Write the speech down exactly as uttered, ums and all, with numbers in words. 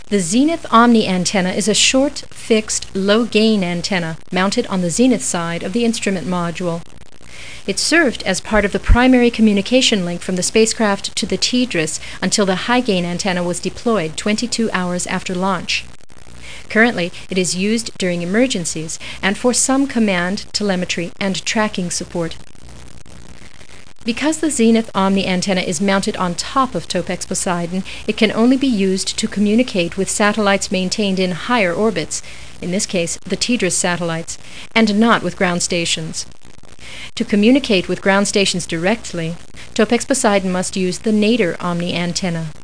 The Zenith Omni antenna is a short, fixed, low-gain antenna mounted on the zenith side of the instrument module. It served as part of the primary communication link from the spacecraft to the TDRS until the high-gain antenna was deployed twenty-two hours after launch. Currently, it is used during emergencies and for some command, telemetry, and tracking support. Because the Zenith Omni antenna is mounted on top of Topex Poseidon, it can only be used to communicate with satellites maintained in higher orbits, in this case the TDRS satellites, and not with ground stations. To communicate with ground stations directly, Topex Poseidon must use the Nadir Omni antenna.